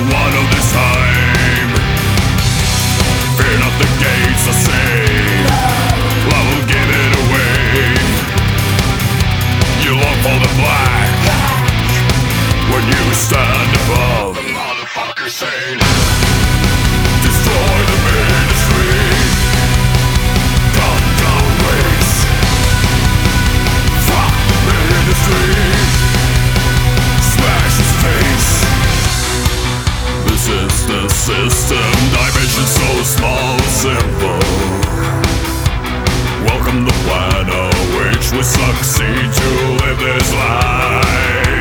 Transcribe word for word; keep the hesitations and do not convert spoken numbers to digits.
one of this time. Fear not the gates, I say, I will give it away. You long for the black when you stand above the motherfucker saying, destroy the ministry, come down race, fuck the ministry, smash his face. This is the system, dimension so small and simple. Welcome the plan of which we succeed to live this life.